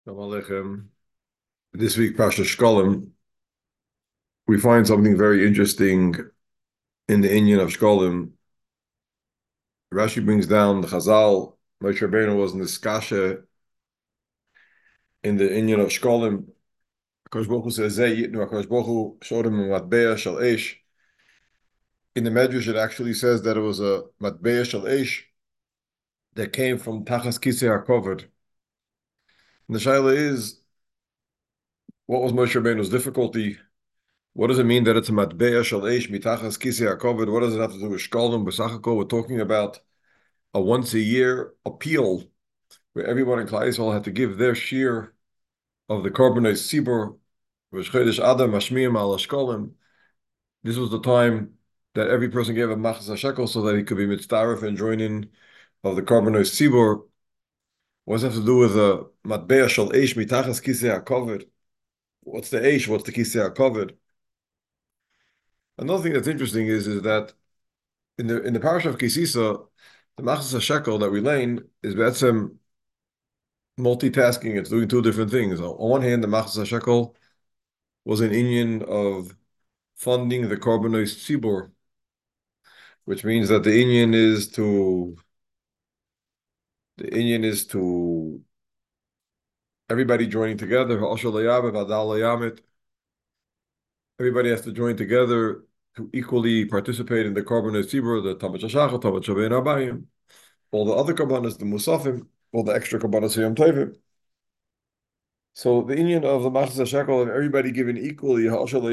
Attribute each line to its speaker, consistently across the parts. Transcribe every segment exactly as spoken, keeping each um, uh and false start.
Speaker 1: Shalom Aleichem. This week, Pasha Shkolim, we find something very interesting in the Inyan of Shkolim. Rashi brings down the Chazal. Moshe Rabbeinu was in this kasha in the Inyan of Shkolim. Hakadosh Baruch Hu says, "Zeh yitnu." Hakadosh Baruch Hu showed him a matbeah shel eish. In the Medrash, it actually says that it was a matbeah shel eish that came from Tachas Kisei HaKovod. And the shaila is, what was Moshe Rabbeinu's difficulty? What does it mean that it's a matbeah shel eish mitachas Kisei HaKovod? What does it have to do with Shkolim? B'sachako, we're talking about a once a year appeal where everyone in Klal Yisrael had to give their share of the Korbanei Sibur, which Chodesh Adam Mashmiyim al Ashkolim. This was the time that every person gave a machzah shekel so that he could be mitzdaref and join in of the Korbanei Sibur. What does it have to do with the matbeah shel eish mitachas kisei hakoved? What's the eish? What's the kisei hakoved? Another thing that's interesting is, is that in the in the parasha of Kisisa, the machzah shekel that we learn is betzem multitasking. It's doing two different things. On one hand, the Machzah Shekel was an inyan of funding the Korbanos Tzibur, which means that the inyan is to the inyan is to everybody joining together. Everybody has to join together to equally participate in the Korbanos Tzibur, the Tamat Shachar, Tamat Shavei Abayim, all the other Korbanos, the Musafim, all the extra Korbanos Yom Tovim. So the inyan of the Machzah Shekel and everybody given equally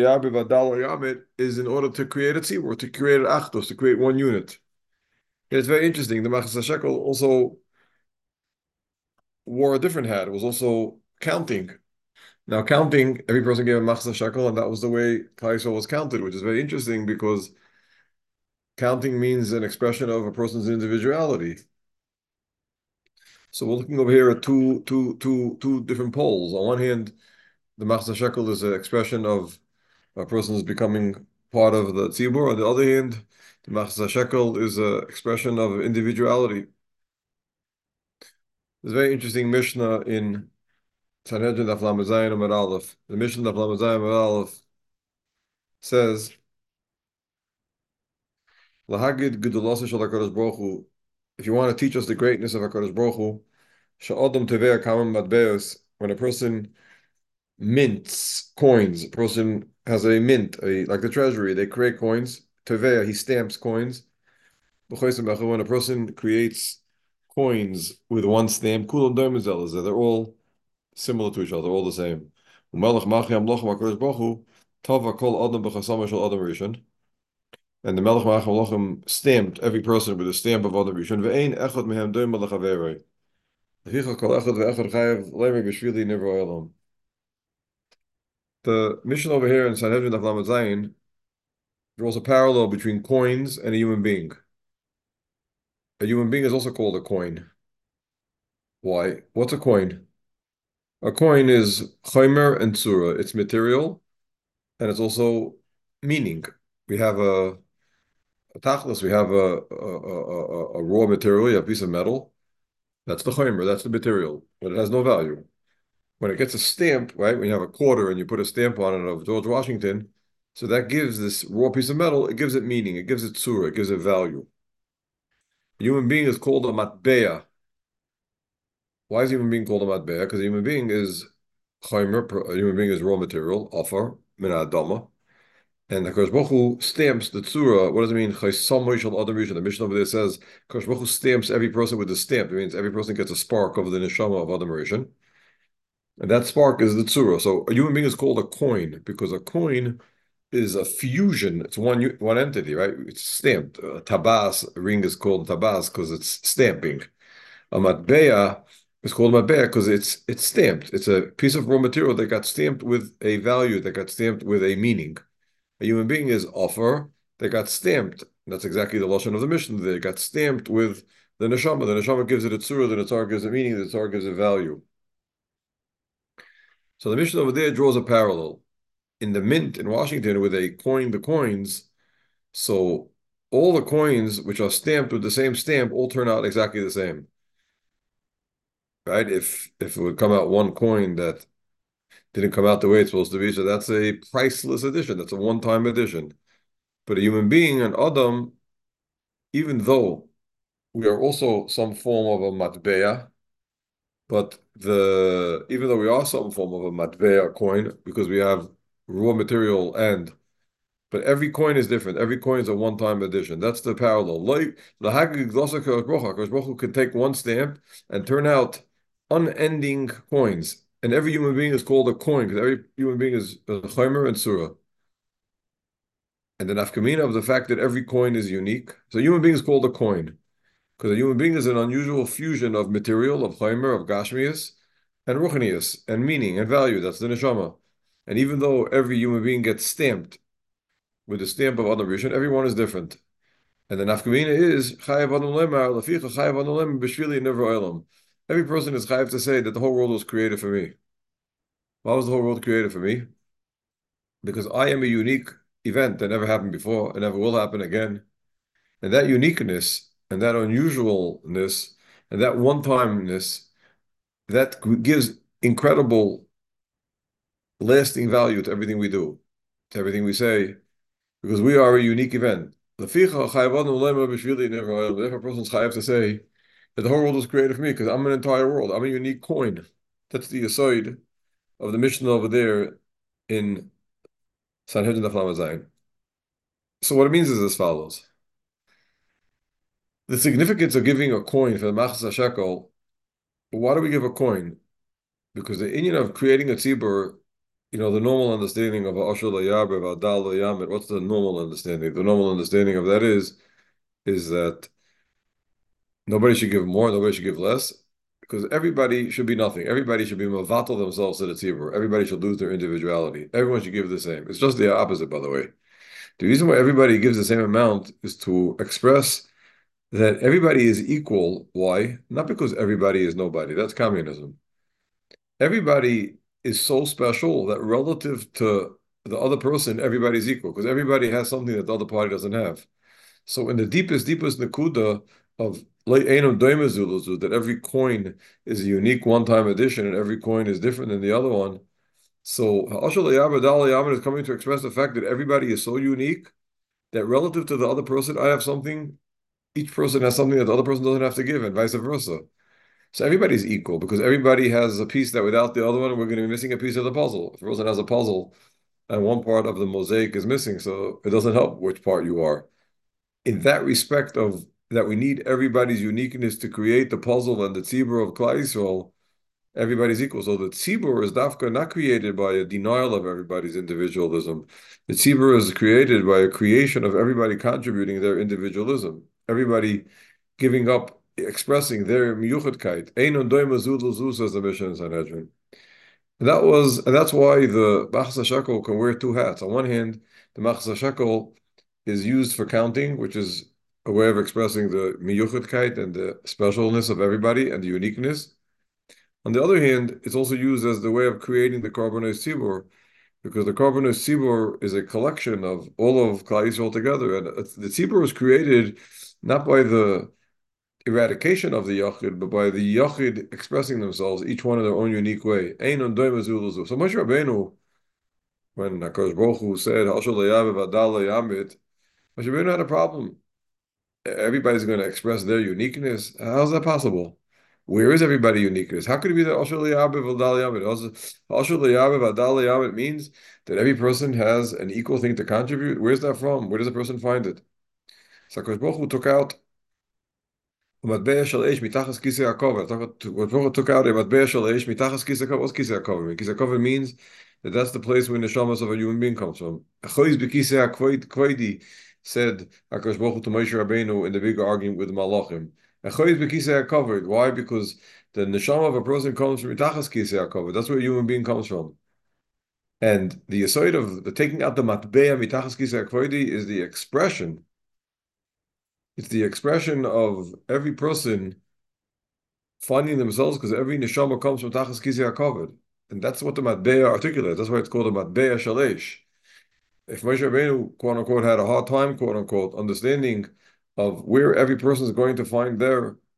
Speaker 1: is in order to create a tzibur, to create an achdos, to create one unit. It's very interesting. The Machzah Shekel also wore a different hat. It was also counting. Now counting, every person gave a Machzah Shekel, and that was the way Klal Yisrael was counted, which is very interesting because counting means an expression of a person's individuality. So we're looking over here at two, two, two, two different poles. On one hand, the Machzah Shekel is an expression of a person is becoming part of the tzibur. On the other hand, the machzah shekel is an expression of individuality. There's a very interesting Mishnah in Sanhedrin Daf Lamed Zayin Amud Aleph. The Mishnah of Lamed Zayin Amud Aleph says, "Lahagid gedulas shel Hakadosh Baruch Hu." If you want to teach us the greatness of Hakadosh Baruch Hu, she'adam tevei kamim matbeos. When a person mints coins, a person has a mint, a, like the treasury, they create coins. Tevei, he stamps coins. When a person creates coins with one stamp, kulam doimazel, they're all similar to each other, all the same. And the Melech Malach Malachim stamped every person with a stamp of Adam Rishon. Ve'ein echad mehem doim malachaveri. The mission over here in Sanhedrin of Lamed Zayin draws a parallel between coins and a human being. A human being is also called a coin. Why? What's a coin? A coin is chaimer and tsura. It's material and it's also meaning. We have a, a tachlis, we have a, a, a, a raw material, a piece of metal. That's the chaimer, that's the material, but it has no value. When it gets a stamp, right, when you have a quarter and you put a stamp on it of George Washington, so that gives this raw piece of metal, it gives it meaning, it gives it tsura, it gives it value. A human being is called a matbeah. Why is a human being called a matbeah? Because a human being is chaimer, a human being is raw material, offer, min adama. And the Kosh Baruch Hu stamps the tzura. What does it mean? The Mishnah over there says Kosh Baruch Hu stamps every person with a stamp. It means every person gets a spark of the neshama of Adam Rishon. And that spark is the tzura. So a human being is called a coin because a coin is a fusion. It's one one entity, right? It's stamped. A tabas, a ring is called tabas because it's stamping. A matbeah is called matbeah because it's it's stamped. It's a piece of raw material that got stamped with a value, that got stamped with a meaning. A human being is offer that got stamped. That's exactly the lashon of the Mishnah. They got stamped with the neshama. The neshama gives it a tzura. The tzara gives it meaning. The tzara gives it value. So the Mishnah over there draws a parallel. In the mint in Washington, where they coin the coins, so all the coins which are stamped with the same stamp all turn out exactly the same. right? If if it would come out one coin that didn't come out the way it's supposed to be, so that's a priceless addition. That's a one-time addition. But a human being, an Adam, even though we are also some form of a matbeya, but the even though we are some form of a matbeya coin because we have raw material and but every coin is different. Every coin is a one-time addition. That's the parallel. Like the Hagig Glosa Kodesh Baruch Hu can take one stamp and turn out unending coins. And every human being is called a coin because every human being is a chaimer and surah. And the nafkamina of the fact that every coin is unique. So a human being is called a coin because a human being is an unusual fusion of material, of chaimer, of gashmias, and ruchnias, and meaning and value. That's the neshama. And even though every human being gets stamped with the stamp of Adam Rishon, everyone is different. And the nafkamina is chayav Adam lemar leficha chayav Adam lemar b'shvili never olam. Every person is chayav to say that the whole world was created for me. Why was the whole world created for me? Because I am a unique event that never happened before and never will happen again. And that uniqueness and that unusualness and that one-timeness that gives incredible lasting value to everything we do, to everything we say, because we are a unique event. If a person's chayav to say that the whole world was created for me because I'm an entire world, I'm a unique coin. That's the aside of the mission over there in Sanhedrin Daf Lamed Zayin. So what it means is as follows. The significance of giving a coin for the Machzah Shekel, why do we give a coin? Because the Indian of creating a tzibur, you know, the normal understanding of Ashur Layaber, Adal Layamit, what's the normal understanding? The normal understanding of that is, is that nobody should give more, nobody should give less, because everybody should be nothing. Everybody should be mavatal themselves to the tzibur. Everybody should lose their individuality. Everyone should give the same. It's just the opposite, by the way. The reason why everybody gives the same amount is to express that everybody is equal. Why? Not because everybody is nobody. That's communism. Everybody is so special that relative to the other person, everybody's equal because everybody has something that the other party doesn't have. So in the deepest, deepest nakuda of that every coin is a unique one-time addition and every coin is different than the other one. So Ha'ashal Yabad Al Yaman is coming to express the fact that everybody is so unique that relative to the other person, I have something, each person has something that the other person doesn't have to give, and vice versa. So everybody's equal because everybody has a piece that without the other one, we're going to be missing a piece of the puzzle. If a person has a puzzle and one part of the mosaic is missing, so it doesn't help which part you are. In that respect of that we need everybody's uniqueness to create the puzzle and the tzibur of Klal Yisrael, everybody's equal. So the tzibur is dafka not created by a denial of everybody's individualism. The tzibur is created by a creation of everybody contributing their individualism. Everybody giving up, expressing their miyuchadkeit. Einon doim azud l'zu, says the Mishnah in Sanhedrin. And that was, and that's why the Machzah Shekel can wear two hats. On one hand, the Machzah Shekel is used for counting, which is a way of expressing the miyuchadkeit and the specialness of everybody and the uniqueness. On the other hand, it's also used as the way of creating the Korbanos Tzibur, because the Korbanos Tzibur is a collection of all of Klal Yisrael together, and the Tzibur was created not by the eradication of the Yachid, but by the Yachid expressing themselves, each one in their own unique way. Ein doim azul. So Moshe Rabbeinu, when HaKadosh Baruch Hu said, Hashal Layav Adal Layamit, Moshe Rabbeinu had a problem. Everybody's going to express their uniqueness. How's that possible? Where is everybody uniqueness? How could it be that Hashal Layav Adal Layamit? Hashal Layav Adal Layamit means that every person has an equal thing to contribute. Where's that from? Where does a person find it? So HaKadosh Baruch Hu took out Matbeya shel eish mitachas kisei hakover. When took out a matbeya shel eish mitachas kisei hakover, what's kisei hakover? Kisei hakover means that that's the place where the neshamas of a human being comes from. Achois bekisei hakvoidi, said HaKadosh Baruch Hu to Moshe Rabbeinu in the big argument with the Malachim. Achois bekisei hakover. Why? Because the neshama of a person comes from mitachas kisei hakover. That's where a human being comes from. And the aside of the taking out the matbeya mitachas kisei hakvoidi is the expression. It's the expression of every person finding themselves because every neshama comes from Tachas Kisei HaKavod. And that's what the Matbeya articulates. That's why it's called a Matbeya Shalesh. If Moshe Rabbeinu, quote unquote, had a hard time, quote unquote, understanding of where every person is going to find their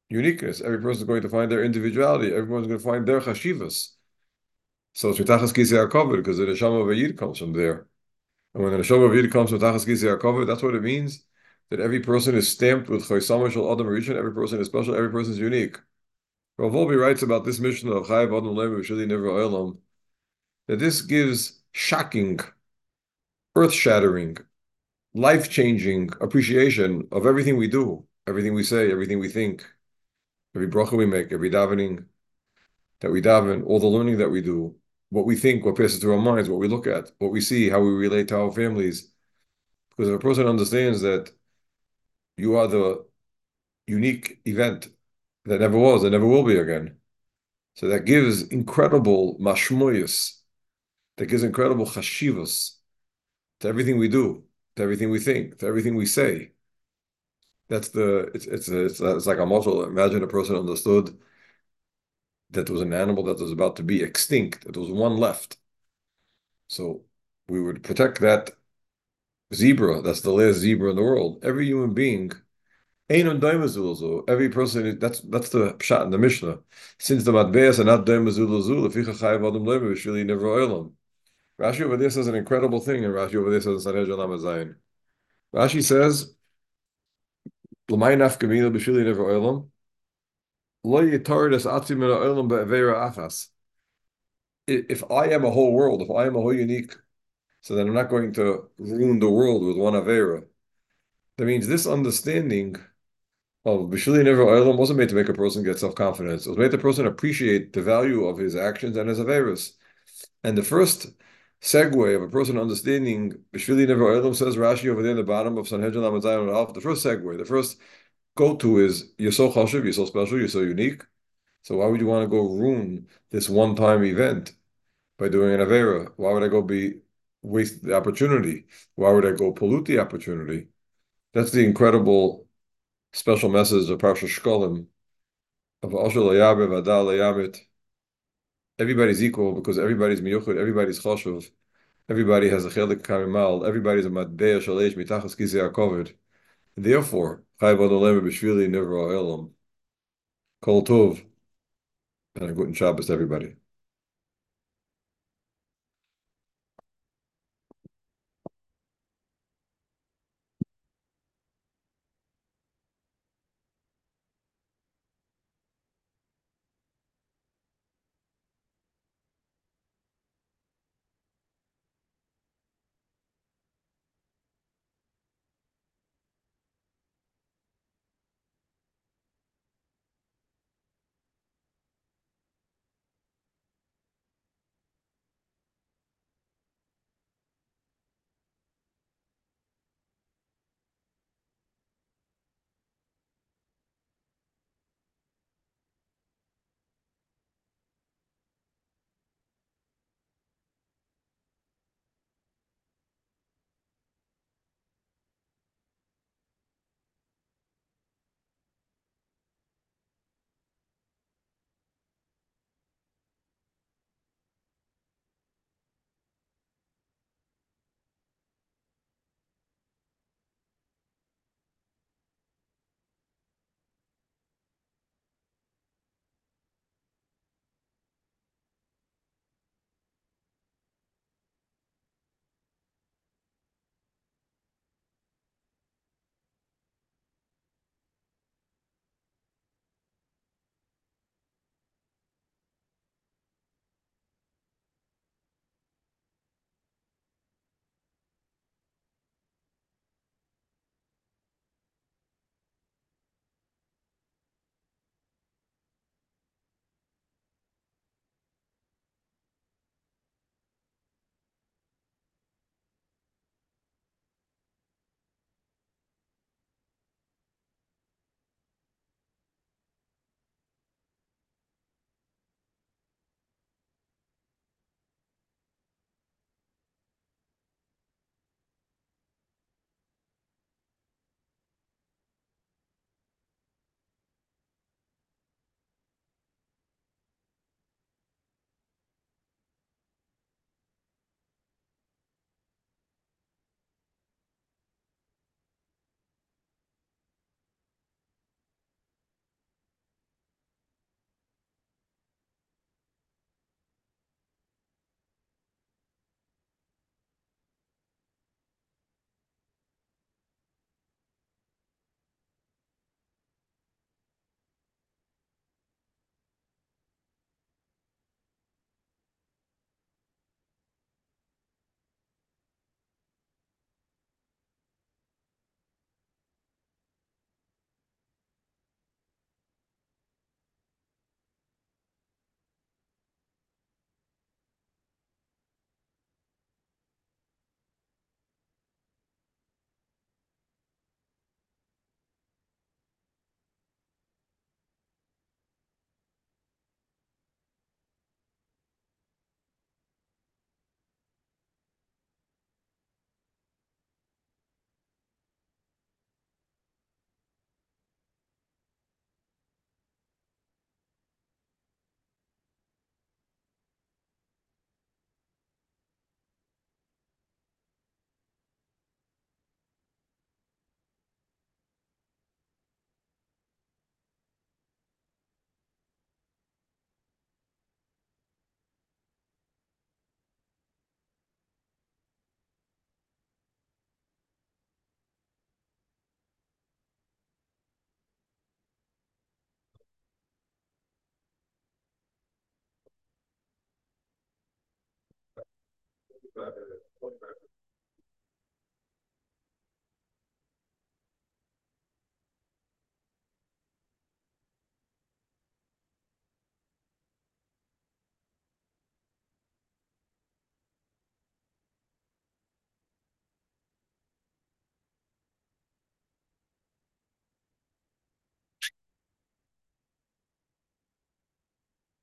Speaker 1: uniqueness. Every person is going to find their individuality. Everyone's going to find their chashivas. So it's mitachas kisei hakavod because the neshama of a yid comes from there. And when the neshama of a yid comes from mitachas kisei hakavod, that's what it means that every person is stamped with choisama shel adam rishon. Every person is special. Every person is unique. Rav Wolbe writes about this mission of Chayav Adam Lev V'Shili Nivra Olam that this gives shocking, earth-shattering, life-changing appreciation of everything we do, everything we say, everything we think, every bracha we make, every davening that we daven, all the learning that we do, what we think, what passes through our minds, what we look at, what we see, how we relate to our families. Because if a person understands that you are the unique event that never was and never will be again, so that gives incredible mashmoyas, that gives incredible chashivas to everything we do, to everything we think, to everything we say. That's the it's it's it's, it's like a muscle. Imagine a person understood that there was an animal that was about to be extinct. There was one left. So we would protect that zebra. That's the last zebra in the world. Every human being, Ein daimazulazu. Every person. That's that's the pshat in the Mishnah. Since the matbeas are not daimazulazu, leficha chayav adam lever v'shvili never oilam. Rashi over there says an incredible thing, and Rashi over there says in Sanhedrin Lamed Zayin. Rashi says, "L'may nafkamina b'shvili never oilam." If I am a whole world, if I am a whole unique, so then I'm not going to ruin the world with one Avera. That means this understanding of B'shili Never Olam wasn't made to make a person get self-confidence. It was made the person appreciate the value of his actions and his Averas. And the first segue of a person understanding B'shili Never Olam, says Rashi over there in the bottom of Sanhedrin Lamed Zayin Alf, the first segue, the first go-to is, you're so chashuv, you're so special, you're so unique. So why would you want to go ruin this one-time event by doing an Avera? Why would I go be waste the opportunity? Why would I go pollute the opportunity? That's the incredible special message of Parsha Shkolim of Asher Layabe Vadal Layamit. Everybody's equal because everybody's miyuchid, everybody's chashuv, everybody has a chelik kamimal, everybody's a matbeya shalesh mitachas kisei hakoved. Therefore, Chai Vadolem B'Shvili Nivra Elam Kol Tov, and a good Shabbos to everybody.